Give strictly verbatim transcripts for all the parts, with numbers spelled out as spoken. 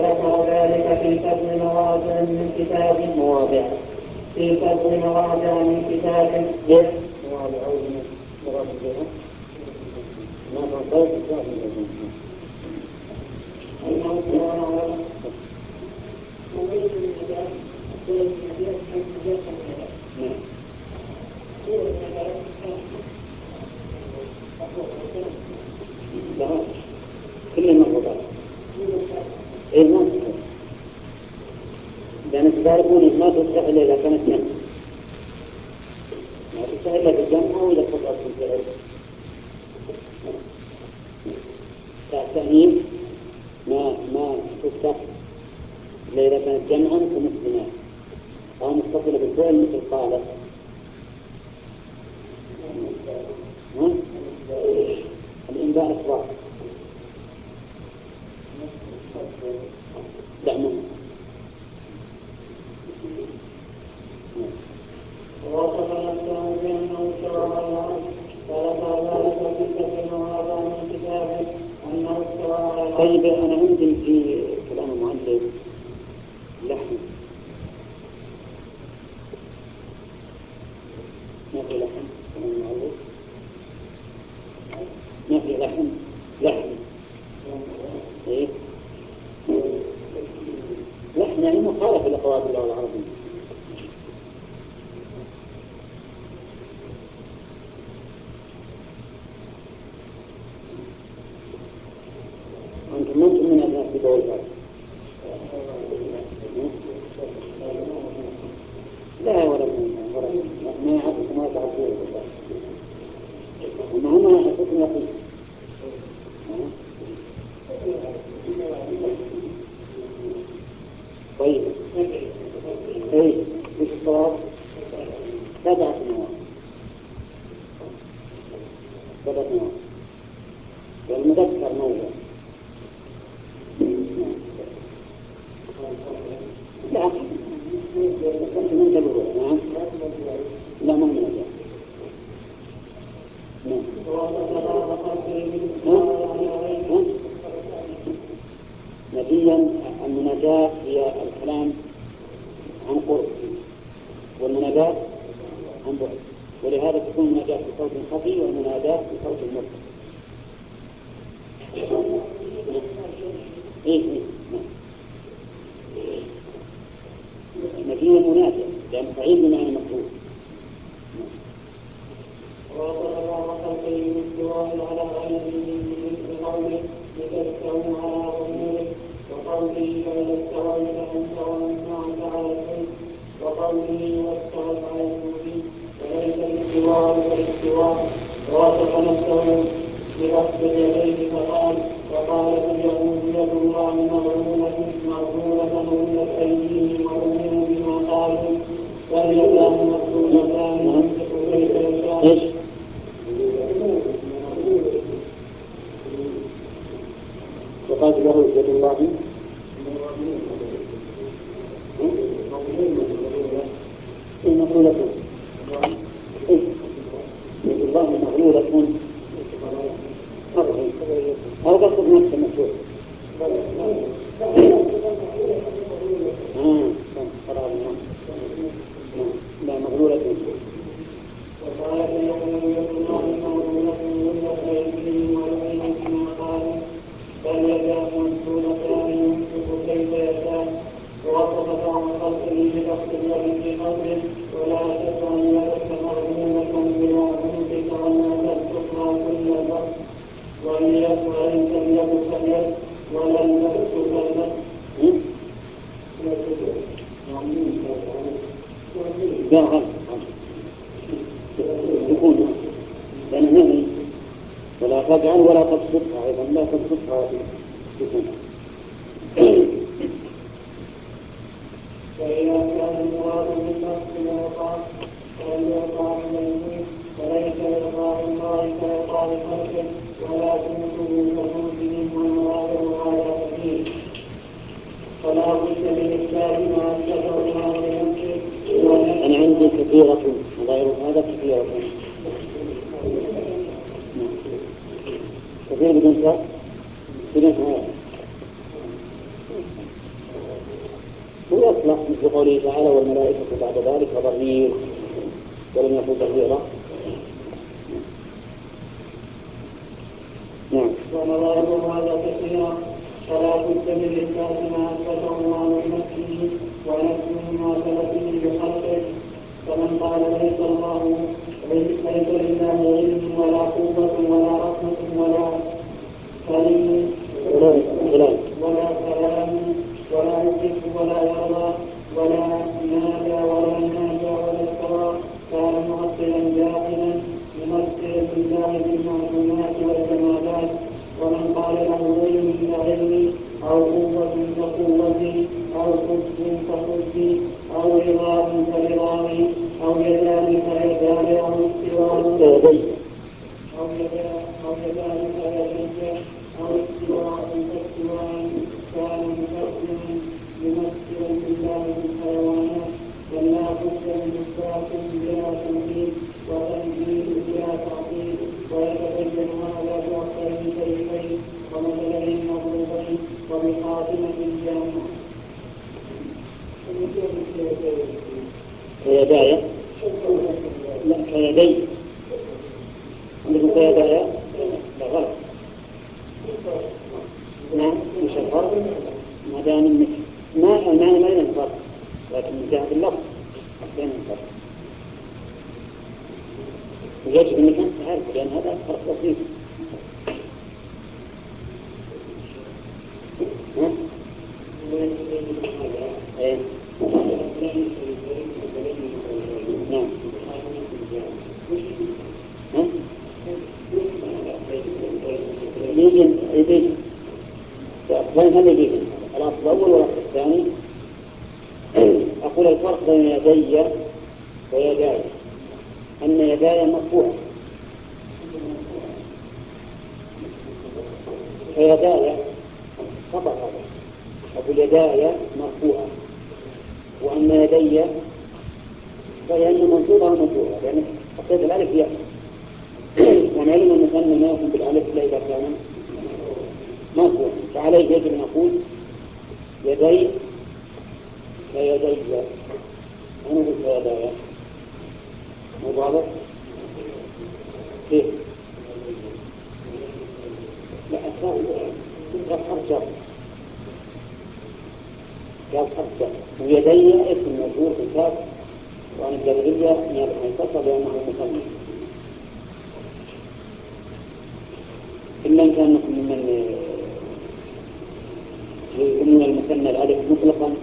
وذكر ذلك في كتب مواضع من كتاب مواضع في كتب مواضع من كتاب مواضع أو مواضع ما تنطيق الكتاب أنه سواء ومريد النجاة سورة النجاة حيث نجاة النجاة سورة النجاة لا كل المرضات إيه ما تصح لأن تعرفون ما تصح إلا إذا كانت جمع ما تصح إلا بالجمع أو إذا فقط في الفعل كالتأنيث ما ما تصح إلا إذا كانت جمعا كمسلمات أو متصلة بالفعل مثل قالت الإنباء إخبار دعمه ووصف نفسه بأنه استوى على العرش فذكر ذلك في كتب مواضع من كتابه أنه استوى على العرش. طيب أنا عندي في كلام المؤلف لحن ما في لحن كلام المؤلف ما في لحن لحن إيه لحن يعني مخالف لقواعد اللغة العربية. أنتم ممكن من الناس بدون ذلك لا ولا ولا ما يعرفكم ما تعرفون وما هم يعرفكم يقين طيب اي وش الصواب؟ سبعة نوع سبعة نوع والمذكر موضع لا كنت من تبرر نعم لا ما من أجل نبيا المناجاة هي الكلام عن قرب والمناجاة عن بعد ولهذا تكون المناجاة بصوت خفي والمناجاة بصوت مرتفع. إيه إيه نبيا مناجاة لأن فعيل بمعنى مطلوب. وصلى الله خلقه بالسؤال على غيره مثل قوله لتستووا على ظهوره وقوله فإذا استويت أنت ومن معك على الفلك وقوله واستوت على الجود وليس الاستواء كالاستواء. ووصف نفسه ببسط يديه فقال وقالت اليهود يد الله مغلولة مغلولة غلت أيديهم وأمروا بما قالوا واليدان مغلولتان يمسك كيف يشاء. وقالت اليهود يد الله مغلولة يد الله مغلولة أو قصد نفس المسؤول لا مغلولة وقالت اليهود يد الله مغلولة غلت أيديهم وأمروا بما قالوا بل يداه مغلولتان يمسك كيف يشاء. ووصف بعض خلقه ببسط اليد في قوله ولا تجعل يدك مغلولة إلى عنقك ولا تبسطها كل البسط وإن يسعك اليد فاليد ولا البسط كالبسط. لا غلط يكون لأن نهي ولا تجعل ولا تبسطها أيضا لا تبسطها تكون. فإذا كان المراد بالنفس الإعطاء فالإعطاء الميمون فليس إعطاء الله كإعطاء خلقه ولا جنوده كجودهم ومواضع على سبيل فلا بد من إثبات ما أثبته الله لنفسه. أنا عندي كثيرة غير هذا كثيرة كثير بدون شك بدون هذا هو يطلق مثل قوله تعالى والملائكة بعد ذلك ظهير ولم يكن ظهيرا. نعم. ومواضع هذا كثيرا فلا بد من إثبات ما أثبته الله لنفسه ونفسه ما ثبته بخلقه. فمن قال ليس الله ليس لله علم ولا قوة ولا رحمة ولا كريم ولا كلام ولا يحب ولا يرضى ولا نادى ولا ناجى ولا استوى كان معطلا جاهلا ممثلا لله بالمعلومات والجمادات. ومن قال له علم كعلمي أو قوة كقوتي أو حب كحبي أو رضا كرضاي أو يدان كيداي أو استواء أو يدان كيدي أو استواء كاستواء كان مكفلا ممثلا لله بالحيوانات. ولا بد من إثبات بلا تنفيذ وتنفيذ بلا تعطيل. ويتبين هذا بأكثر شيئين ومثلين مضروبين وبخاتمة جامعة. كيداي لا كيدي عندكم كيداي لا غلط. نعم مش الفرق ما دام ما المعنى ما ينفرق لكن من جهة اللفظ بين الفرق ويجب أنك أنت تعرف لأن هذا فرق بسيط. ها؟ إيه؟ نعم. ها؟ يجب يجب وين هذا يجب الأصل الأول والأصل الثاني. أقول الفرق بين يدي ويداي أن يداي مرفوعة فيداي خطأ هذا. أقول يداي مرفوعة وأن يدي فهي منصوبة ومرفوعة لأن أقصد الألف ياء ونعلم المثنى ما يكون بالألف إلا إذا كان مرفوعا فعليه يجب أن نقول يدي كيدي أنا قلت كيداي مو واضح؟ كيف؟ لا أسرع قال حرف جر قال حرف جر ويدي اسم مجهول في الكاف وعن الجبرية ينتصر لأنه مثنى إلا إن كان من من المثنى الألف مطلقا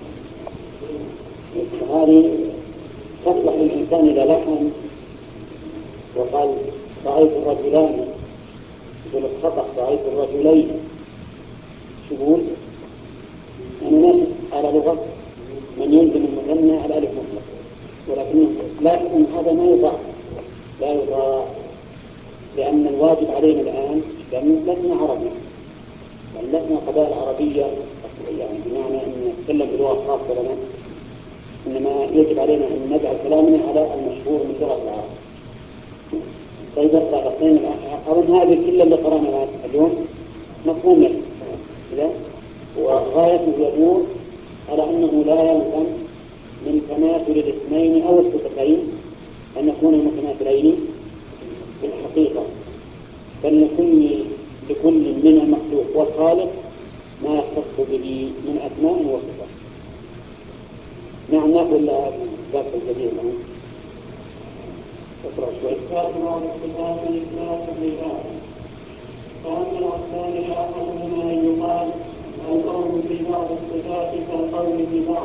هذه تصلح للإنسان إذا لحن وقال رأيت الرجلان يقول الخطأ رأيت الرجلين شهود أنا ماشي على لغة من يلزم المثنى على ألف مطلق ولكن لكن هذا ما يضاع لا يضاع لأن الواجب علينا الآن لأن لسنا عربي لأن لسنا قبائل عربية يعني بمعنى أن نتكلم بلغة خاصة لنا إنما يجب علينا أن نجعل كلامنا على المشهور من لغة العرب. طيب الثلاثين أظن هذه كل اللي قرأنا اليوم مفهوم له وغايته يدور على أنه لا يلزم من تماثل الاثنين أو الصفتين أن يكون متماثلين في الحقيقة بل لكل لكل من المخلوق والخالق ما يختص به من أسماء وصفات. نعم نقول لها ذات الجديد الآن اقرأ شوي. فأسماء الصفات إثبات لله. فأما الأقسام فأحدهما أن يقال القول في بعض الصفات كالقول في بعض.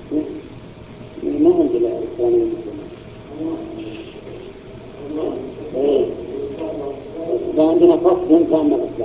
ما عندي لا أقسام إيه إذا عندنا فصل فأما الأقسام.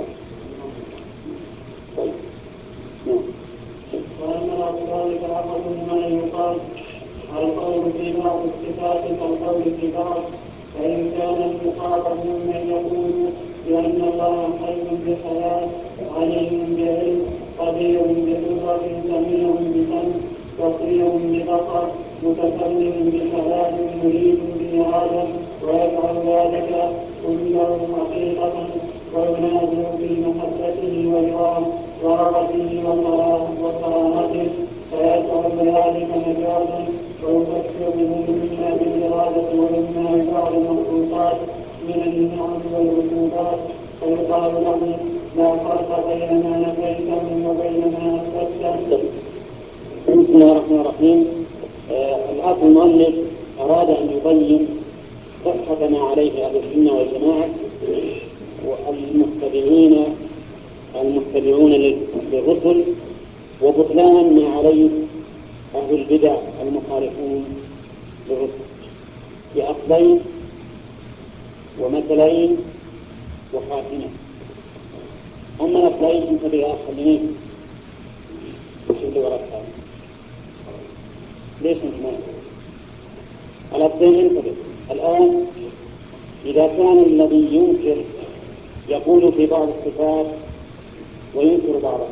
طيب نعم. وأما الأقسام فأحدهما أن يقال القول في بعض الصفات كالقول في بعض. فإن كان المخاطب من يقول بأن الله حي بحياة عليم بعلم قدير بقدرة سميع بسمع بصير ببصر متكلم بكلام مريد بإرادة ويفعل ذلك كله حقيقة وينازل في محبته ورضاه ورغبته وكرامته فيجعل ذلك الله العظيم لا فرق بين ما نفيته وبين ما أثبته. بسم الله الرحمن الرحيم. آه الآن المؤلف أراد أن يبين صحة ما عليه أهل السنة والجماعة والمتبعين المتبعون للرسل، وبطلان ما عليه أهل البدع المخالفون للرسل بأصلين ومثلين وخاتمة. أما الأصلين انتبه يا أخي ليه؟ شوف لي ورقة ليش انت ما الأصلين انتبه. الآن إذا كان الذي ينكر يقول في بعض الصفات وينكر بعضها،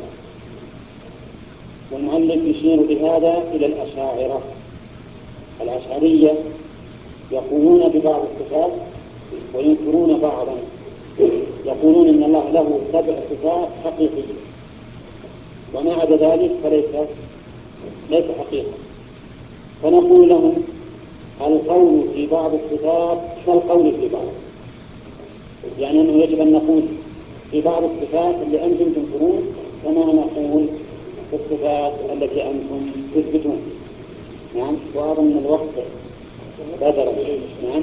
والمؤلف يشير بهذا إلى الأشاعرة. الأشعرية يقولون ببعض الصفات وينكرون بعضا، يقولون إن الله له سبع صفات حقيقية وما عدا ذلك فليس ليس حقيقة. فنقول لهم القول في بعض الصفات كالقول في بعض، يعني أنه يجب أن نقول في بعض الصفات اللي أنتم تنكرون كما نقول في الصفات التي أنتم تثبتون. نعم. وهذا من الوقت بدلا. نعم.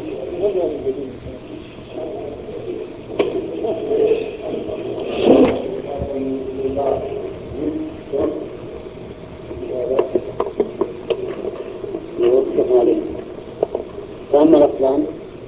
يوقف عليه. وأما الأصلان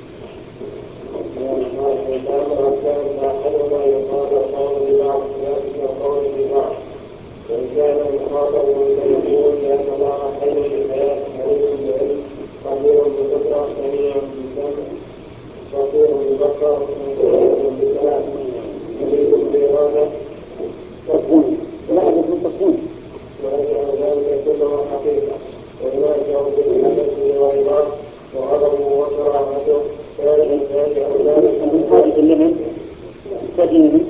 وإن كان المخاطب يقول بأن الله حي بالحياة عليم بالعلم قدير بالقدرة سميع بالسمع بصير بالبصر مبين بالكلام مليء بالإرادة تكون لا يكون تكون ويجعل ذلك كله حقيقة ويواجه بالحدث والعباد وغضبه وكراهته ذلك ذلك أو ذلك من هذه اللمن تجنب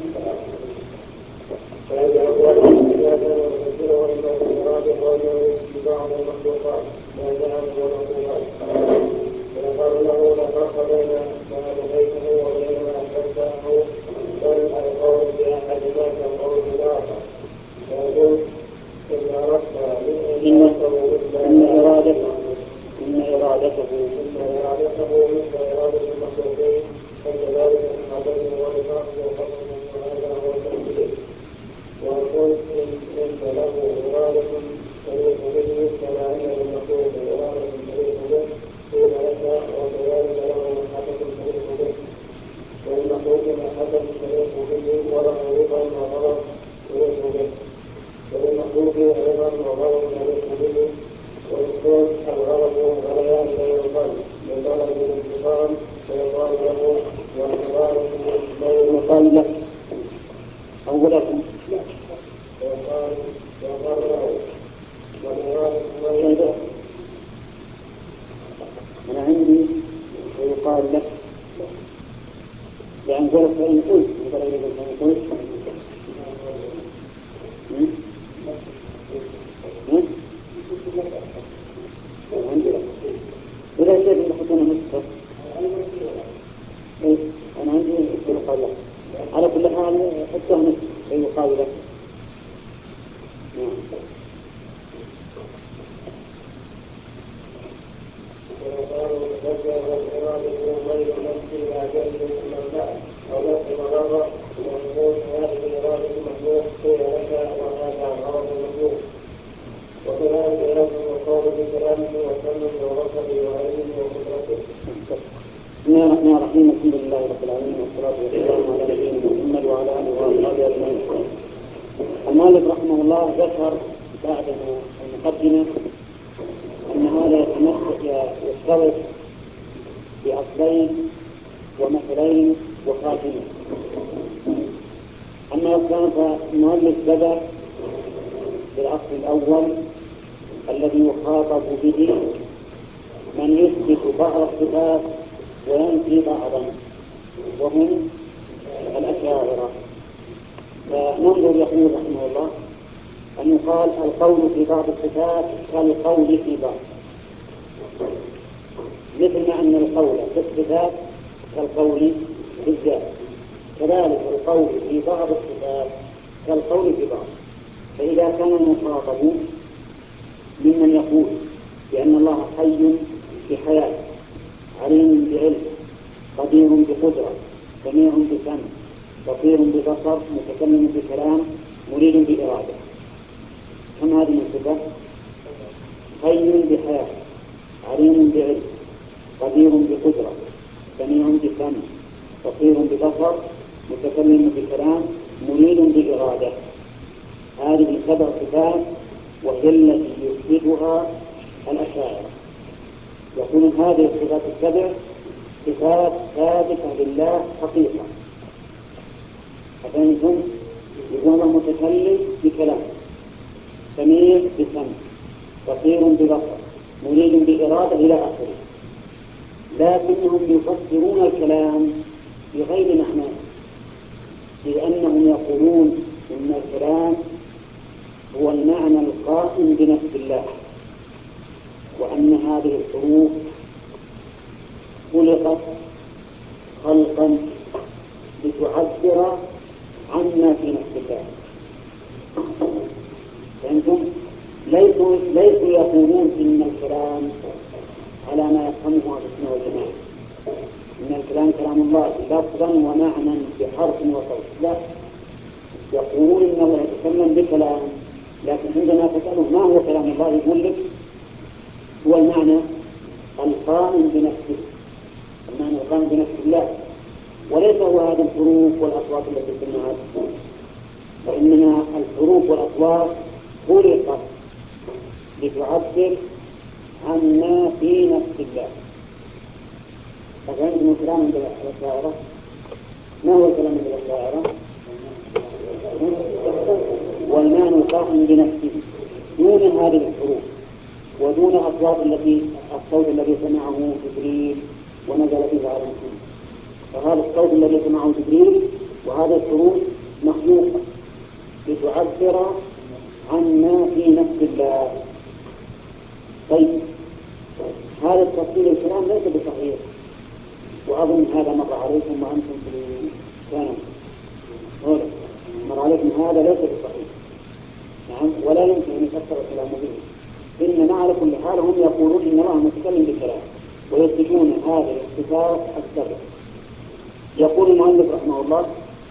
فيجعل ذلك سياسا ويفسره إلا بالإرادة والمعرفة ببعض المخلوقات ما جعل والمخلوقات. ويقال له لا فرق بين ما نفيته وبين ما أثبته بل القول بأحدهما كالقول بالآخر. فيقول إن أردت إن إرادته إن إرادته إن إرادته مثل إرادة المخلوقين فكذلك إرادته ورفاقه وفضله وهذا هو التنبيه. ويقول إن له إرادة تليق به كما أن للمخلوق إرادة تليق به قيل لك وكذلك له محبة تليق به، وللمخلوق محبة تليق به وله رضا وغضب تليق به، وللمخلوق أيضا وغضب تليق به، ويكون الغضب غليان بين القلب من طلب الانتقام فيقال له والغضب بين يقال لك أو لكم ويقال ويقال له والإرادة غير. أنا عندي ويقال لك لأن قلت فإن قلت يقول لك فإن قلت عندي لك إذا شيء اللي حطونا مستر إيه أنا عندي ويقال لك على كل حال حطوها مستر ويقال لك. ويقال تبدأ والإرادة غير نفس لا جلد من بعد أو نفس مضرة ويقول هذه إرادة المخلوق قيل لك وهذا غرض المخلوق. وكذلك يلزم القول بكلامه وسمه وبصره وعلمه وقدرته. بسم الله الرحمن الرحيم. الحمد لله رب العالمين والصلاة والسلام على نبينا محمد وعلى آله وأصحابه أجمعين. المؤلف رحمه الله ذكر بعد المقدمة أن هذا يشترط بأصلين ومثلين وخاتمة. أما الأصلان فالمؤلف بدأ بالأصل الأول الذي يخاطب به من يثبت بعض الصفات وينفي بعضا وهم الأشاعرة. فننظر يقول رحمه الله أن يقال القول في بعض الصفات كالقول في بعض، مثل ما أن القول في الصفات كالقول في الذات. كذلك القول في بعض الصفات كالقول في بعض. فإذا كان المخاطب ممن يقول بأن الله حي بحياة، عليم بعلم، قدير بقدرة، سميع بسمع، بصير ببصر، متكلم بكلام، مريد بإرادة، كم هذه من صفة؟ حي بحياة، عليم بعلم، قدير بقدرة، سميع بسمع، بصير ببصر، متكلم بكلام، مريد بإرادة. هذه سبع صفات وهي التي يثبتها الأشاعرة. يقولون هذه الصفات السبع صفات ثابتة لله حقيقة. أفهمتم؟ يقول الله متكلم بكلام، سميع بسمع، بصير ببصر، مريد بإرادة إلى آخره. لكنهم يفسرون الكلام بغير معناه، لأنهم يقولون إن الكلام هو المعنى القائم بنفس الله، وأن هذه الحروف خلقت خلقا لتعبر عنا في نفس الله. فأنتم ليسوا, ليسوا يقولون إن الكلام على ما يفهمه أهل السنة والجماعة، إن الكلام كلام الله لفظا ومعنى بحرف وصوت. لا، يقولون إن الله يتكلم بكلام، لكن عندما تسأله ما هو كلام الله يقول لك هو المعنى القائم بنفسه، المعنى القائم بنفس الله، وليس هو هذه الحروف والأصوات التي سمعت، وإنما الحروف والأصوات خلقت لتعبر عما في نفس الله. فكانت من كلام عند الأشاعرة. ما هو الكلام عند الأشاعرة؟ والمعنى القائم بنفسه دون هذه الحروف ودون أصوات التي الصوت الذي سمعه جبريل ونزل به على محمد. فهذا الصوت الذي سمعه جبريل وهذا الحروف مخلوقة لتعبر عما في نفس الله. طيب، هذا التفصيل الكلام ليس بصحيح، وأظن هذا مر عليكم وأنتم في ثانوي، مر عليكم هذا ليس بصحيح. نعم، ولا يمكن أن يفسر الكلام به. إنما على كل حال هم يقولون إن الله متكلم بكلام ويثبتون هذه الصفات السبع. يقول المؤلف رحمه الله: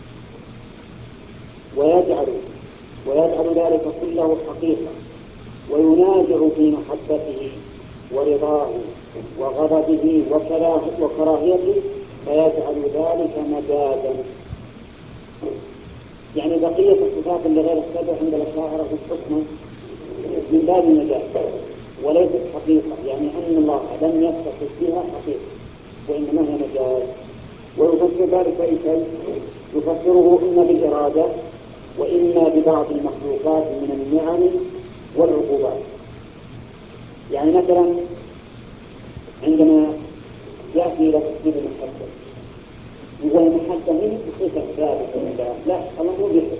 ويجعل ويجعل ذلك كله حقيقة، وينازع في محبته ورضاه وغضبه وكراهيته، فيجعل ذلك مجازا. يعني بقية الصفات اللي غير السبع عند الأشاعرة في الحكم من باب المجاز وليست حقيقة، يعني أن الله لم يتصف بها حقيقة وإنما هي مجاز. ويفسر ذلك أي شيء، يفسره إما بالإرادة وإما ببعض المخلوقات من النعم والعقوبات. يعني مثلا عندما يأتي إلى تفسير المحبة، يقول المحبة هي صفة ثابتة لله، لا، الله مو بيحب،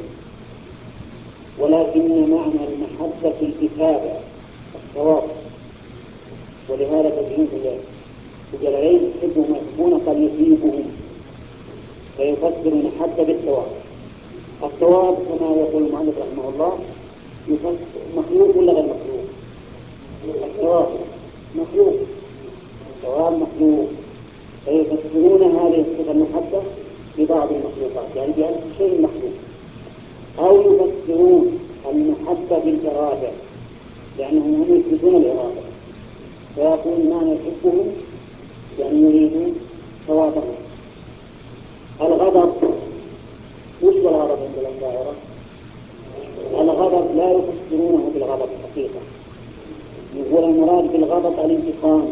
ولكن معنى المحبة الإثابة الثواب. ولهذا تجدون في الجلالين يحبهم ويحبون قد يثيبهم، فيفسر المحبة بالثواب. الثواب كما يقول المؤلف رحمه الله مخلوق ولا غير مخلوق؟ الثواب مخلوق، الثواب مخلوق، فيفسرون هذه الصفة المحبة ببعض المخلوقات، يعني بأن شيء مخلوق. أو يفسرون المحبة بالإرادة، لأنهم هم يثبتون الإرادة، فيقول ما يحبهم يعني يريدون ثوابهم. الغضب، وش الغضب عند الأشاعرة؟ الغضب لا يفسرونه بالغضب حقيقة، يقول المراد بالغضب الانتقام،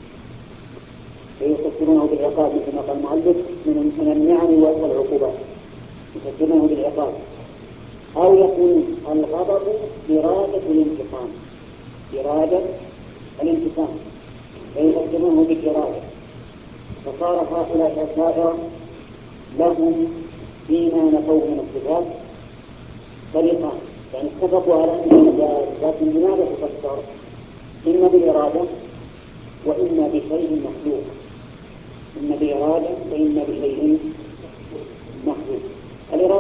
ويفسرونه بالعقاب مثل ما قال المؤلف من النعم والعقوبات، يفسرونه بالعقاب. أو يكون الغضب إرادة الانتقام، إرادة الانتقام، فيفسرونه بالإرادة. فصار هؤلاء الأشاعرة لهم فيما نفوه من الصفات طريقان، يعني اتفقوا على أنه مجاز، لكن لماذا تفسر؟ إما بالإرادة وإما بشيء مخلوق، إما بإرادة وإما بشيء مخلوق.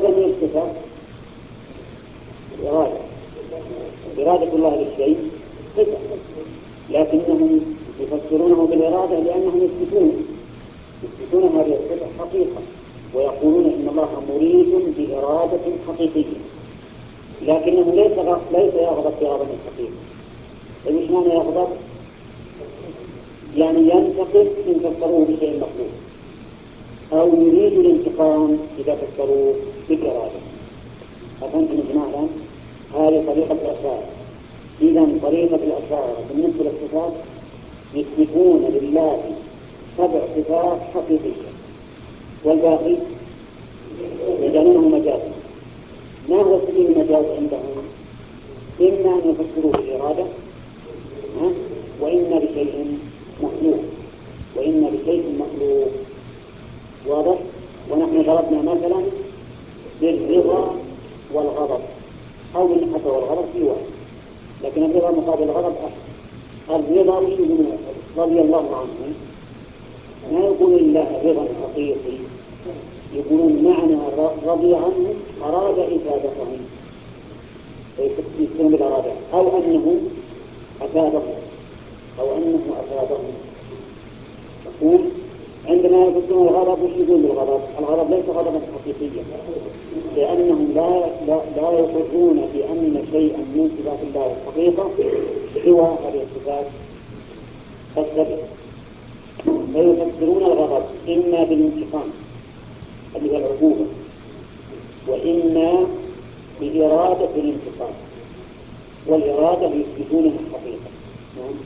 الإرادة هي الصفة، الإرادة إرادة الله للشيء صفة، لكنهم يفسرونه بالإرادة لأنهم يثبتون يثبتون هذه الصفة حقيقة، ويقولون إن الله مريد بإرادة حقيقية، لكنه ليس ليس يغضب بغضب حقيقي. إيش معنى يغضب؟ يعني ينتقم إن فسروه بشيء مخلوق، أو يريد الانتقام إذا فسروه بالإرادة. أفهمتم يا جماعة؟ هذه طريقة الأشاعرة. إذا طريقة الأشاعرة بالنسبة للصفات يثبتون لله سبع صفات حقيقية، والباقي يجعلونه مجازا. ما هو سبيل المجاز عندهم؟ إما أن يفسروه بالإرادة، وإما بشيء مخلوق، وإما بشيء مخلوق. واضح؟ ونحن ضربنا مثلا بالرضا والغضب، أو بالمحبة والغضب في واحد، لكن الرضا مقابل الغضب أحد. الرضا رضي الله عنه ما يقول الله رضا حقيقي، يقولون معنى رضي عنه أراد إفادتهم، يكون بالإرادة، أو أنه أفادهم أو أنه أفادهم. يقول عندما يقولون الغضب وش يقول بالغضب؟ الغضب ليس غضبا حقيقيا، لأنهم لا لا, لا يقرون بأن شيئا من صفات الله الحقيقة سوى هذه الصفات السبع. فيفسرون الغضب إما بالانتقام اللي هي العقوبة، وإما بإرادة الانتقام، والإرادة يثبتونها الحقيقة. نعم.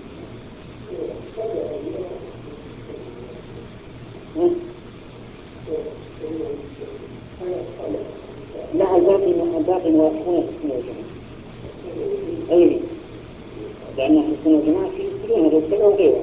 لا الباقي الباقي موافقون الحسن والجماعة. أي لأن الحسن والجماعة يثبتون هذا السبع وغيره،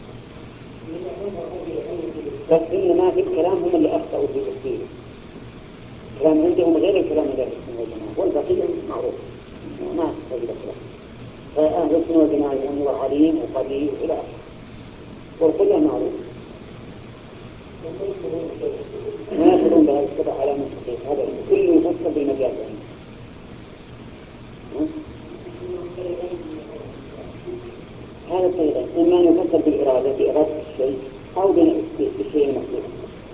بس إنما في الكلام هم اللي أخطأوا في تفسيره. كلام عندهم غير الكلام الذي الحسن والجماعة، والبقية معروف ما تحتاج إلى كلام. فأهل السنة والجماعة هو عليم وقدير إلى آخره، والكل معروف. ما يقولون بهذا السبع على مستقيم، هذا كل يفسر بالمجال. هذا الطريقة إما أن يفسر بالإرادة بإرادة الشيء، أو بالشيء المخلوق.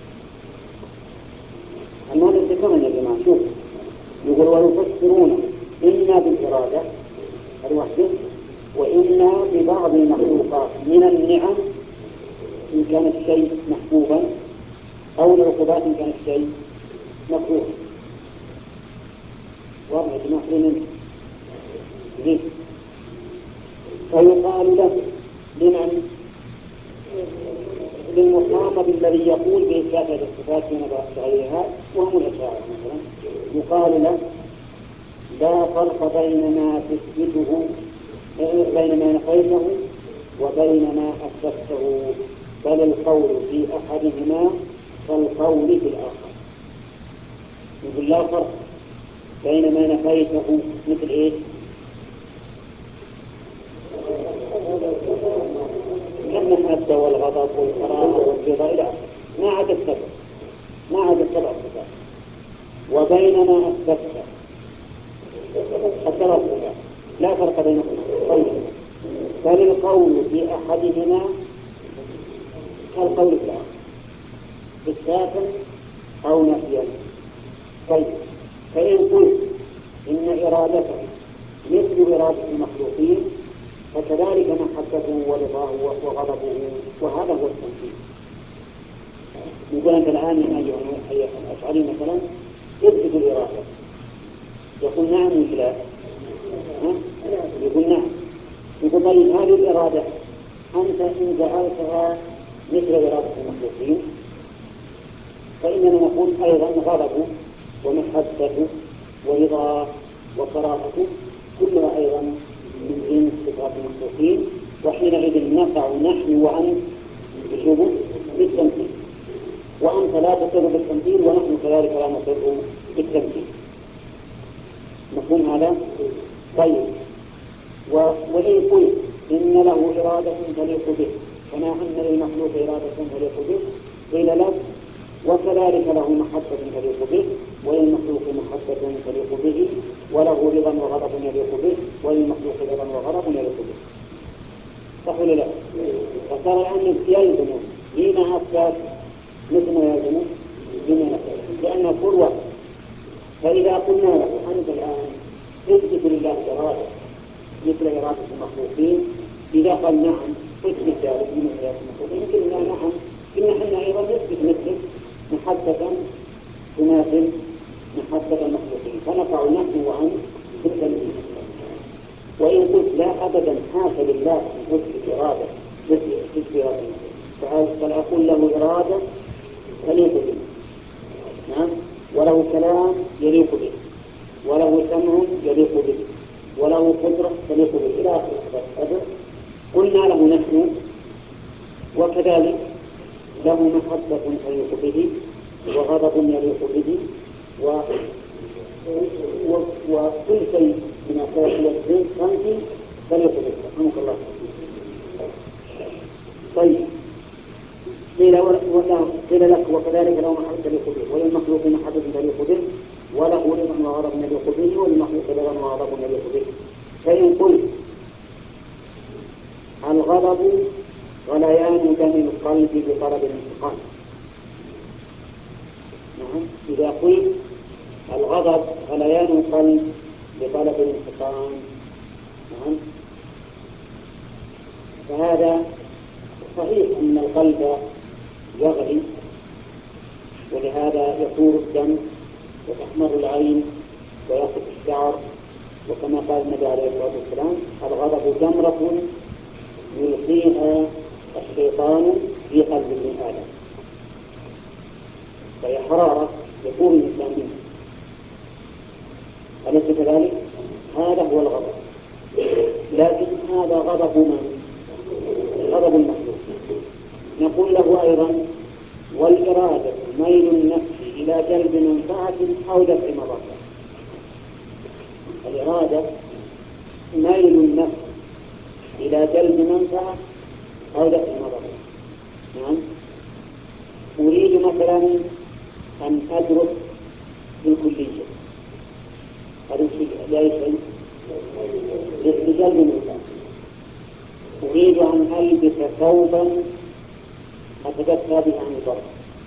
أما هذا كمان يا جماعة شوف، يقول ويفسرون إما بالإرادة الوحدة، وإما ببعض المخلوقات من النعم إن كان الشيء محبوبا، أو العقوبات إن كان الشيء مكروها. واضح يا جماعة لمن؟ ليه؟ فيقال له لمن؟ للمخاطب الذي يقول بإثبات هذه الصفات من غيرها، وهم الأشاعرة مثلا، يقال له لا فرق بين ما تثبته بين ما نفيته وبين ما أثبته، بل القول في أحدهما كالقول في الآخر. يقول لا فرق بين ما نفيته مثل إيه؟ كالمحبة والغضب والكراهة والرضا إلى آخره، ما عدا السبع ما عدا السبع صفات. وبين ما أثبته الثلاث صفات لا فرق بينهما، بل القول في أحدهما كالقول في الآخر، إثباتا أو نفيا. طيب، فإن قلت إن إرادته مثل إرادة المخلوقين، فكذلك محبته ورضاه وغضبه، وهذا هو التنفيذ. يقول أنت الآن من أيها الأشعري مثلا يثبت الإرادة، يقول نعم ولا يقول نعم. يقول طيب هذه الإرادة أنت إن جعلتها مثل إرادة المخلوقين، فإننا نقول أيضا غضبه ومحبته ورضاه وكراهته كلها أيضا من جنس صفات المخلوقين، وحينئذ نقع نحن وأنت بشبه بالتمثيل، وأنت لا تقر بالتمثيل ونحن كذلك لا نقر بالتمثيل. مفهوم هذا؟ طيب، وإن قلت إن له إرادة تليق به كما أن للمخلوق إرادة تليق به، قيل لك وكذلك له محبة تليق به، وللمخلوق محبة تليق به، وله رضا وغضب يليق به، وللمخلوق رضا وغضب يليق به. صح ولا لا؟ فصار الآن يلزم فيما أثبت مثل ما يلزم فيما نفى، لأن كل واحد. فإذا قلنا له أنت الآن اثبت لله إرادة مثل إرادة المخلوقين، إذا قال نعم اثبت ذلك من إرادة المخلوقين، يمكن لا نعم إن احنا أيضا نثبت مثل محبة تماثل محبة المخلوقين، فنقع نحن وأنت في التنزيل. وإن قلت لا أبدا حاشا لله أن أثبت إرادة مثل إرادة، فأقول له إرادة تليق به، نعم، وله كلام يليق به، وله سمع يليق به، وله قدرة تليق به إلى آخره. قلنا له نحن وكذلك له محبة تليق به، وغضب يليق به، و... و... وكل شيء من أساس الدين خمسي تليق به. رحمك الله. طيب، قيل لك وكذلك له محبة تليق به، وللمخلوق محبة تليق به، وله رضا وغضب يليق به، وللمخلوق رضا وغضب يليق به. فإن قلت الغضب غليان دم القلب بطلب الانتقام، نعم، إذا قلت الغضب غليان القلب بطلب الانتقام، نعم، فهذا صحيح أن القلب يغلي، ولهذا يفور الدم وتحمر العين ويسقط الشعر، وكما قال النبي عليه الصلاة والسلام الغضب جمرة يلقيها الشيطان في قلب ابن آدم، فهي حرارة يكون الإنسان منها. أليس كذلك؟ هذا هو الغضب، لكن هذا غضب من؟ غضب المخلوق. نقول له أيضا والإرادة ميل النفس إلى جلب منفعة أو دفع مضرة. الإرادة ميل النفس إلى جلب منفعة أو دفع مضرة. نعم، أريد مثلا أن أدرس في الكلية، أدرس لأي شيء لجلب منفعة. أريد أن ألبس ثوبا أتدفى به عن الضرر،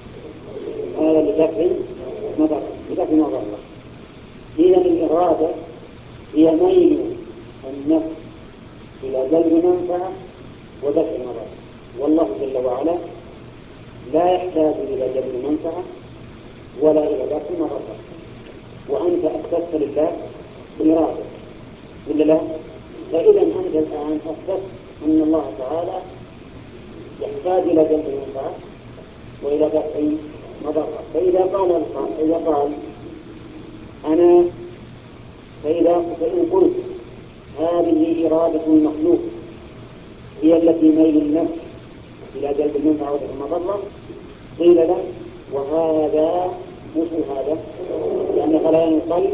هذا لدفع مضرة، لدفع مضرة. إذا الإرادة هي ميل النفس إلى جلب منفعة ودفع مضرة، والله جل وعلا لا يحتاج إلى جلب منفعة ولا إلى دفع مضرة، وأنت أثبتت لله الإرادة ولا لا؟ فإذا أنت الآن أثبت أن الله تعالى يحتاج إلى جلب منفعة وإلى دفع مضرة. فإذا قال إذا قال أنا فإذا فإن قلت هذه إرادة المخلوق هي التي ميل النفس إلى جلب المنفعة ودفع المضرة، قيل له وهذا مثل هذا، لأن غليان القلب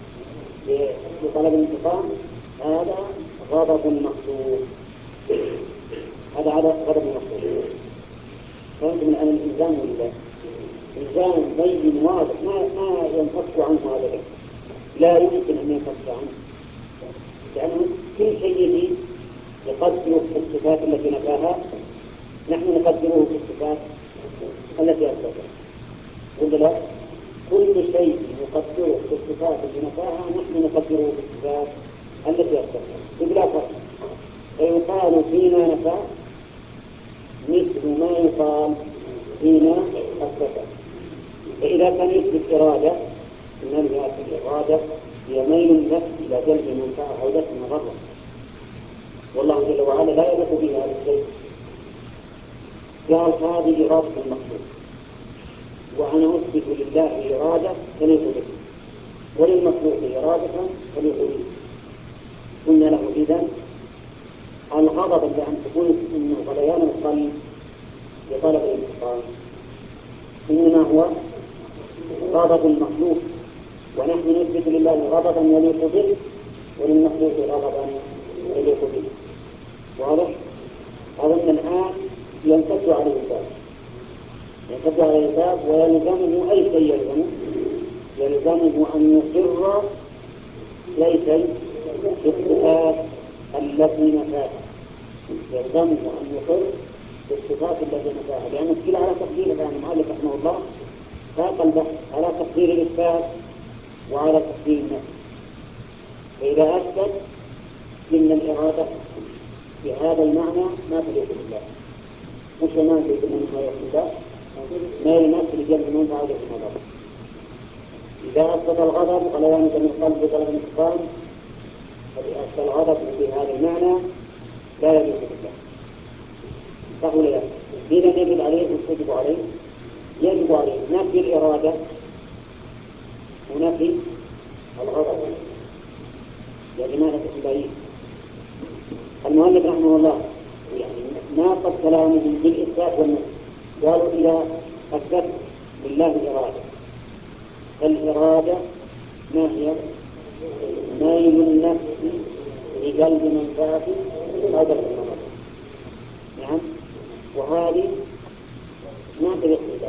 بطلب الانتقام هذا غضب المخلوق، هذا على غضب المخلوق. فأنتم الآن الإنسان ولا إنسان بين واضح ما ما ينفك عنه أبدا، لا يمكن أن ينفك عنه، لأنه كل شيء يجي يقدره في الصفات التي نفاها، نحن نقدره في الصفات التي أثبتها ولا لا؟ كل شيء نقدره في الصفات التي نفاها نحن نقدره في الصفات التي أثبتها بلا فرق. فيقال فيما نفى مثل ما يقال فيما أثبته. فإذا كان يثبت إرادة من الإرادة هي ميل النفس إلى جلب منفعة أو دفع مضرة، والله جل وعلا لا يليق به هذا الشيء. قال هذه إرادة المخلوق، وأنا أثبت لله إرادة تليق به، وللمخلوق إرادة تليق به. قلنا له إذن الغضب اللي أن تقول إنه غليان القلب بطلب الانتقام إنما هو غضب المخلوق، ونحن نثبت لله غضبا يليق به وللمخلوق غضبا يليق به. واضح؟ أظن الآن ينتج عليه الباب. ينطبق على الباب ويلزمه أي شيء يلزمه يلزمه أن يقر ليس في الصفات التي نفاها يلزمه أن يقر في الصفات التي نفاها لأن الكل على تقدير الآن المؤلف رحمه الله ساق البحث على تقدير الإثبات وعلى تقدير النفي. فإذا أثبت إن الإرادة في هذا المعنى ما تليق بالله مش ما تليق من ما يليق بالله ما يمثل جنب من فعله النظر. إذا أثبت الغضب غليان من القلب وطلب الانتقام فلأثبت الغضب في هذا المعنى لا يليق بالله صح ولا لا؟ إذا يجب عليه يجب عليه يجب عليه نفي الإرادة ونفي الغضب. يعني ماذا تقول المؤلف رحمه الله يعني ناقض كلامهم بالإثبات والنفي. قالوا إذا أثبت لله الإرادة الإرادة ما هي؟ ميل النفس لقلب منفعة هذا الأمر. نعم وهذه ما تليق بالله.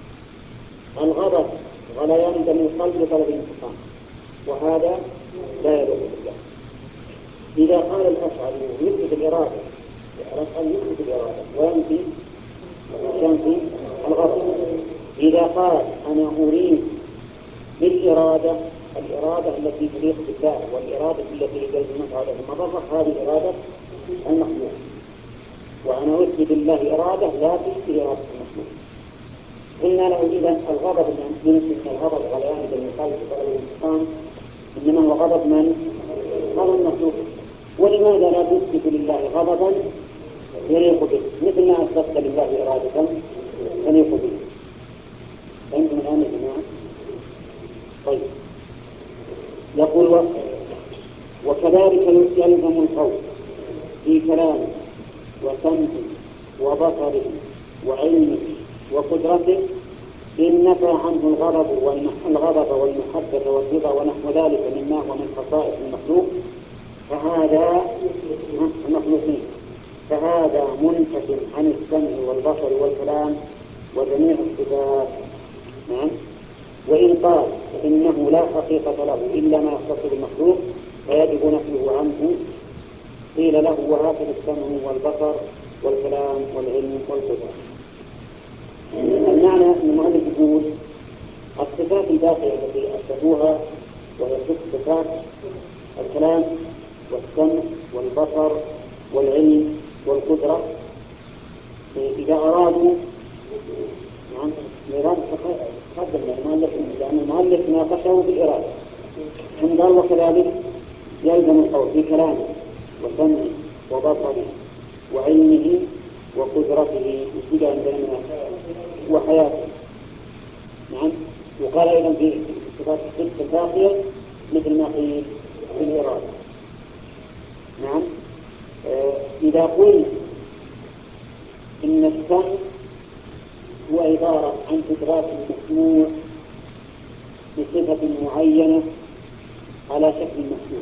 الغضب غليان من القلب لطلب الانتقام وهذا لا يليق بالله. إذا قال الأشعري يثبت الإرادة الأشعري يثبت الإرادة وينفي ينفي الغضب. إذا قال أنا أريد بالإرادة الإرادة التي تليق بالله والإرادة التي لقلب منفعة المضرة هذه إرادة المخلوق وأنا أثبت الله إرادة لا تشبه إرادة المخلوق. قلنا له إذا الغضب من الغضب غليان من القلب وطلب الانتقام إنما هو غضب من؟ غضب المخلوق. ولماذا لا تثبت لله غضبا يليق به مثل ما أثبت لله إرادة يليق به؟ فهمتم الآن يا جماعة؟ طيب يقول و... وكذلك يلزم القول في كلامه وسمعه وبصره وعلمه وقدرته إن نفى عنه الغضب والغضب والمحبة والرضا ونحو ذلك مما هو من خصائص المخلوق فهذا المخلوقين فهذا منتج عن السمع والبصر والكلام وجميع الصفات. نعم وإن قال إنه لا حقيقة له إلا ما يختص بالمخلوق فيجب نفيه عنه قيل له وهكذا السمع والبصر والكلام والعلم والقدرة. المعنى أن المؤلف يقول الصفات الباقية التي أثبتوها وهي ست صفات الكلام والسمع والبصر والعلم والقدرة إذا أرادوا نعم الإرادة تقدم للمؤلف لأن المؤلف ناقشه بالإرادة ثم قال وكذلك يلزم القول في كلامه وسمعه وبصره وعلمه وقدرته ابتداء عندنا وحياته. نعم وقال أيضا في صفات الست الباقية مثل ما قيل في الإرادة. نعم آه إذا قلنا إن السمع هو عبارة عن إدراك المسموع بصفة معينة على شكل مسموع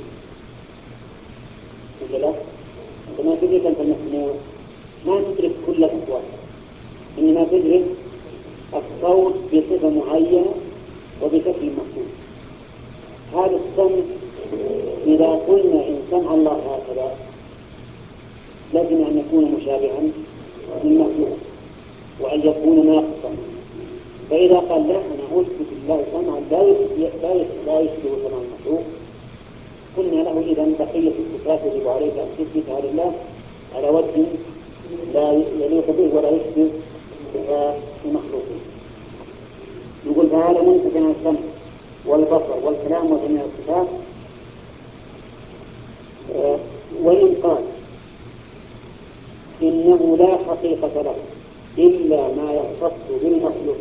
ولا عندما تدرك أنت المسموع ما تدرك كل الأصوات إنما تدرك الصوت بصفة معينة وبشكل مسموع. هذا السمع إذا قلنا إن سمع الله هكذا لازم أن يكون مشابها للمخلوق وأن يكون ناقصا. فإذا قال لا أنا أثبت الله سمعا لا يشبه سمع المخلوق قلنا له إذا بقية الصفات يجب عليك أن تثبتها لله على وجه لا يليق به ولا يشبه صفات المخلوقين. يقول فهذا منتج عن السمع والبصر والكلام وجميع الصفات. وإن قال إنه لا حقيقة له إلا ما يختص بالمخلوق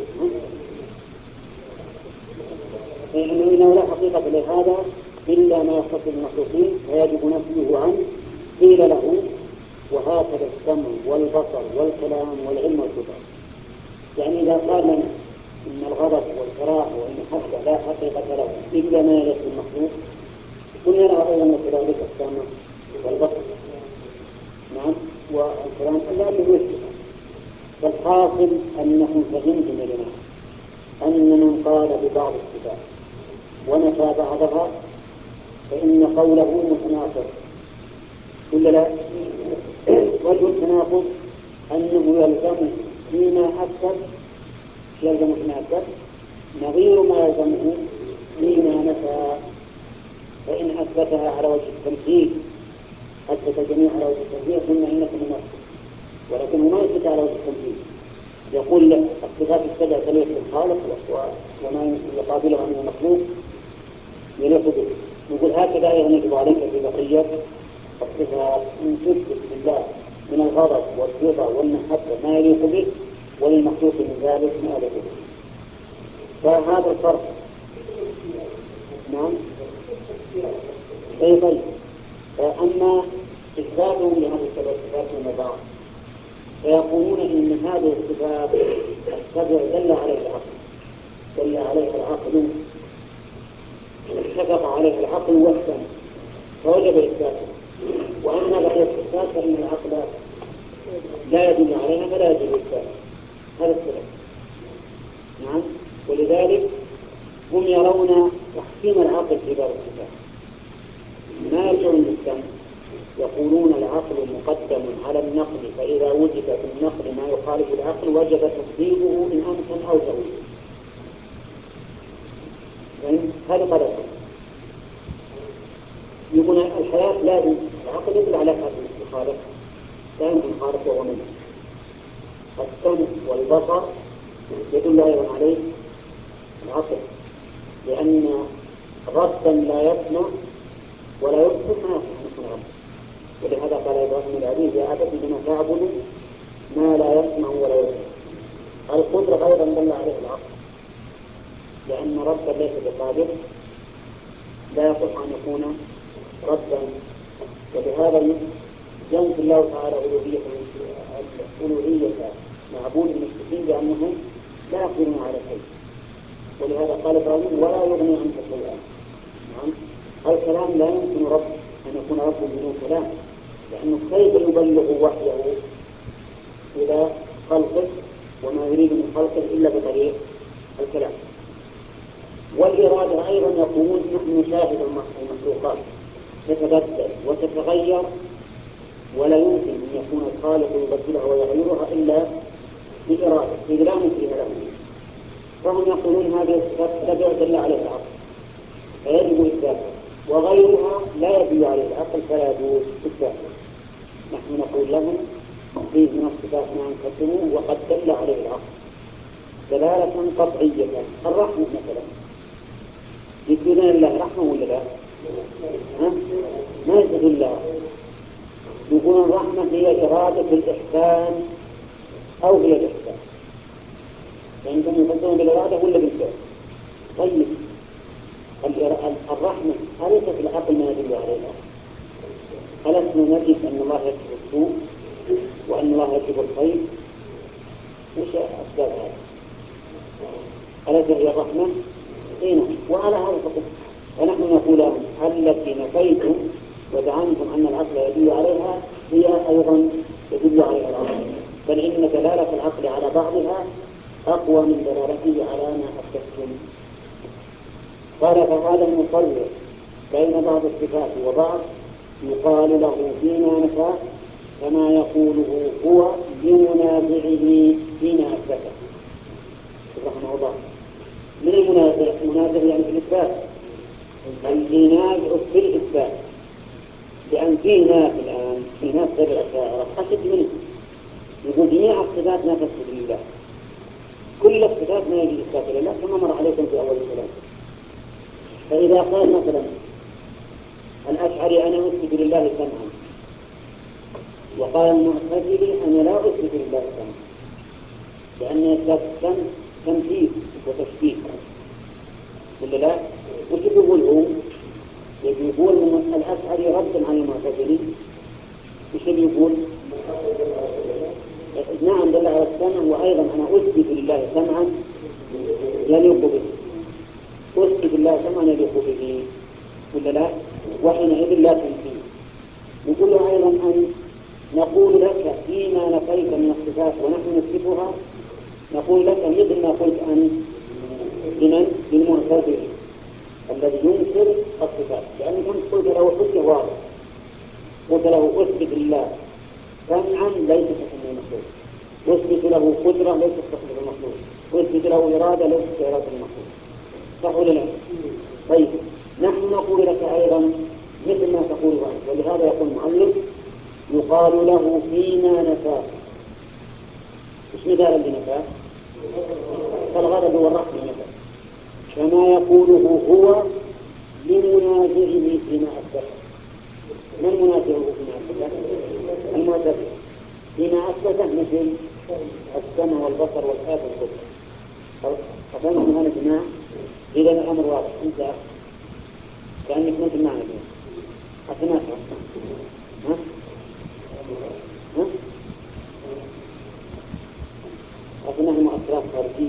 إنه لا حقيقة لهذا إلا ما يختص بالمخلوقين فيجب نفيه عنه قيل له وهكذا السمع والبصر والكلام والعلم والقدرة. يعني إذا قال لنا إن الغضب والكراهة والمحبة لا حقيقة له إلا ما يليق بالمخلوق قلنا له أيضا كذلك السمع والبصر. نعم والكلام لا يوجد بل الحاصل أنكم فهمتم يا جماعة أن من قال ببعض الصفات ونفى بعضها فإن قوله متناقض ولا لا؟ وجه التناقض أنه يلزم فيما أثبت يلزم فيما أثبت نظير ما يلزمه فيما نفى. فإن أثبتها على وجه التمثيل أثبت الجميع على وجه التمثيل ثم إنكم منافق، ولكن ما يثبت على وجه التمثيل. يقول الصفات السبع تليق بالخالق وما يقابله عنه المخلوق يليق به. يقول هكذا يجب عليك في بقية الصفات أن تثبت بالله من الغضب والرضا والمحبة ما يليق به وللمخلوق من ذلك ما يليق به. فهذا الفرق. نعم. أي طيب. أما إثباتهم لهذه السبع صفات من بعض فيقولون إن هذه الصفات السبع دل عليها العقل دل عليها العقل اتفق عليها العقل والسمع فوجب إثباتها. وأما بقية الصفات فإن العقل لا يدل عليها فلا يجب إثباتها. هذا السبب. نعم. ولذلك هم يرون تحكيم العقل في باب الصفات ما يرجعون للسمع. يقولون العقل مقدم على النقل فإذا وجد في النقل ما يخالف العقل وجب تصديقه إن أمكن أو تأويل. هذا قدر. يقول الحياة لازم العقل يدل على هذا الخالق لا يمكن خالق وهو منه. السمع والبصر يدل أيضا عليه العقل لأن ربا لا يسمع ولا يبصر ما يسمع ربا. ولهذا قال إبراهيم العزيز يا أبت بما تعبد ما لا يسمع ولا يبصر. القدرة أيضا دل عليه العقل لأن ربا ليس بقادر لا يصح أن يكون ربا. وبهذا ينفي الله تعالى ألوهية ألوهية معبود المشركين بأنهم لا يقدرون على شيء. ولهذا قال إبراهيم ولا يغني عنك شيئا. نعم. الكلام لا يمكن رب أن يكون رب بدون كلام لأنه كيف يبلغ وحيه إلى خلقه وما يريد من خلقه إلا بطريق الكلام. والإرادة أيضا يقولون نحن نشاهد المخلوقات تتبدل وتتغير ولا يمكن أن يكون الخالق يبدلها ويغيرها إلا بإرادة إذ لا مثلها له. فهم يقولون هذه الصفات تبع دل عليها العقل فيجب إثباتها وغيرها لا يدل عليه العقل فلا يجوز إثباتها. نحن نقول لهم فيه من الصفات ما نقدمه وقد دل عليه العقل دلالة قطعية. الرحمة مثلا يثبتون لله رحمة ولا لا؟ ها؟ ما يثبتون الله. يقولون الرحمة هي إرادة الإحسان أو هي الإحسان فإنهم يفسرون بالإرادة ولا بالفعل. طيب الرحمة أليس في العقل ما يدل عليها؟ ألسنا نجد أن الله يكتب السوء وأن الله يكتب الخير؟ وش أسباب هذا؟ أليس هي الرحمة؟ هنا وعلى هذا فقط. ونحن نقول لهم التي نفيتم وزعمتم أن العقل يدل عليها هي أيضا يدل عليها العقل بل إن دلالة العقل على بعضها أقوى من دلالته على ما أثبتم. قال فهذا المفرق بين بعض الصفات وبعض يقال له فيما نفى كما يقوله هو لمنازعه فيما أثبته رحمه الله. من المنازع؟ المنازع يعني في الإثبات اللي نازع في الإثبات لأن في ناس الآن في ناس تبع الشاعرة أشد منه يقول جميع الصفات ما تثبت لله كل الصفات ما يجب إثبات لله كما مر عليكم في أول الكلام. فإذا قال مثلا الأشعري أنا أثبت لله سمعا وقال المعتزلي أنا لا أثبت لله سمعا لأن إثبات السمع تمثيل وتشبيه ولا لا؟ وش يقول هو؟ يقول من الأشعري ردا على المعتزلي وش يقول؟ نعم دل على السمع وأيضا أنا أثبت لله سمعا يليق به أثبت لله سمعا يليق به ولا لا؟ وحينئذ لا تنفيه. يقول له أيضا أن نقول لك فيما نفيت من الصفات ونحن نثبتها، نقول لك مثل ما قلت أنت لمن؟ للمعتزلة الذي ينكر الصفات، لأنك أنت قلت له حجة واضحة، قلت له أثبت لله سمعا ليس كسمع المخلوق، أثبت له قدرة ليس كقدرة المخلوق، أثبت له إرادة ليس كإرادة المخلوق، صح ولا لا؟ طيب نحن نقول لك أيضا مثل ما تقول أنت، ولهذا يقول المؤلف يقال له فيما نفاه. ايش مثال اللي نفاه؟ فالغضب والرحمة مثلا، كما يقوله هو لمنازعه فيما أثبت. من منازعه فيما أثبت؟ المعتزلة. فيما أثبت مثل السمع والبصر والآيات والقدرة. أفهمتم هذا الجماعة؟ إذا الأمر واضح. أنت كأنك كنت معنا اليوم أتناسى ها؟ ها؟ أتناسى مؤثرات خارجية.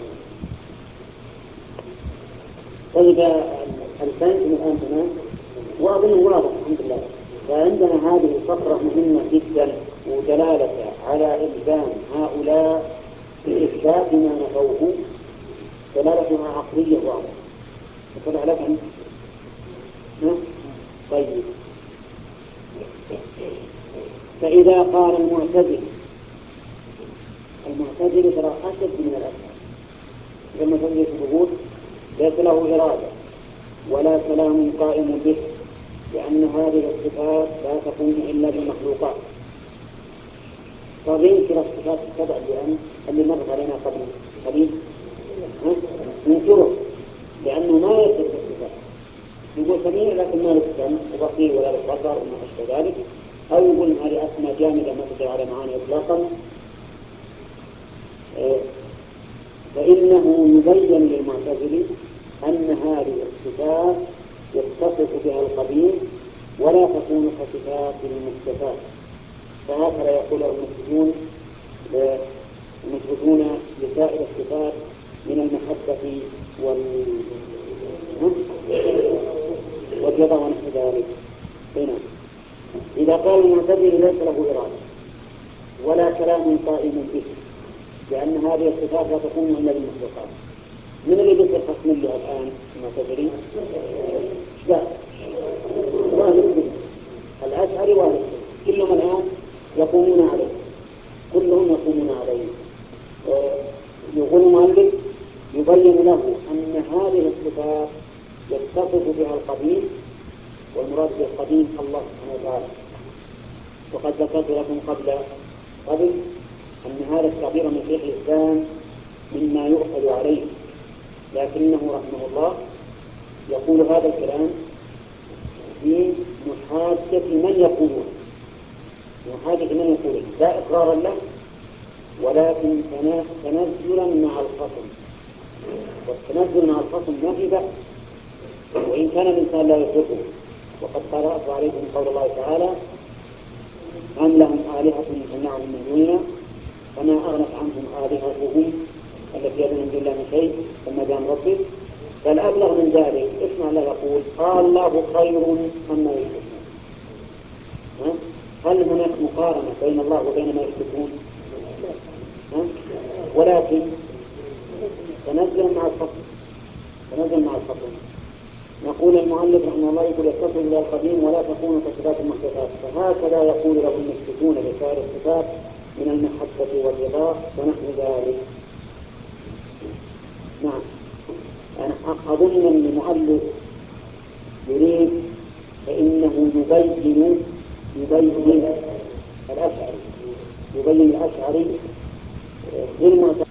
طيب الفهم الآن تمام وأظن واضح الحمد لله. فعندنا هذه الفقرة مهمة جدا ودلالة على إلزام هؤلاء بإثبات ما نفوه دلالتها عقلية واضحة. فطلع لك أنت طيب. فإذا قال المعتزل المعتزل ترى أشد من الأشعري. المعتزل يقول ليس له إرادة ولا كلام قائم به، لأن هذه الصفات لا تكون إلا بالمخلوقات. فغير الصفات السبع لأن اللي مر علينا قبل قليل ننكره لأنه ما يثبت الصفات. يقول سميع لكن ما للسمع وبصير ولا للبصر وما أشبه ذلك، أو يقول هذه أسماء جامدة ما تدل على معاني إطلاقا. فإنه يبين للمعتزلي أن هذه الصفات يتصف بها القبيح ولا تكون كصفات المثبتات. فهكذا يقول المثبتون المثبتون لسائر الصفات من المحبة والرضا ونحو ذلك. هنا إذا قال المعتزلي ليس له إرادة ولا كلام قائم به، لأن هذه الصفات لا تكون إلا بالمخلوقات. من اللي بيصير خصم لها الآن المعتزلي؟ لا الأشعري واهل كلهم الآن يقومون عليه، كلهم يقومون عليه. يقول المؤلف يبين له أن هذه الصفات يتصف بها القديم، والمراد بالقديم الله سبحانه وتعالى. وقد ذكرت لكم قبل قبل أن هذا التعبير من شيخ الإسلام مما يؤخذ عليه، لكنه رحمه الله يقول هذا الكلام في محاجة من يقولون محاجة من يقولون لا إقرارا له، ولكن تنزلا مع الخصم. والتنزل مع الخصم ما في بأس، وإن كان الإنسان لا يطلقه. وقد قرأت عليكم قول الله تعالى أم لهم آلهة تمنعهم من دوننا فما أغنت عنهم آلهتهم التي يدعون من دون الله من شيء ثم جاء ربه. بل أبلغ من ذلك اسمع الله يقول قال الله خير أما يشركون. هل هناك مقارنة بين الله وبين ما يشركون؟ ولكن تنزل مع الخصم تنزل مع الخصم. نقول المؤلف رحمه الله يقول يتصل إلى القديم ولا تكون كصفات المحدثات. فهكذا يقول له المشركون بسائر الصفات من المحبة والرضا ونحو ذلك. نعم أنا أظن أن المؤلف يريد فإنه يبين يبين الأشعري يبين الأشعري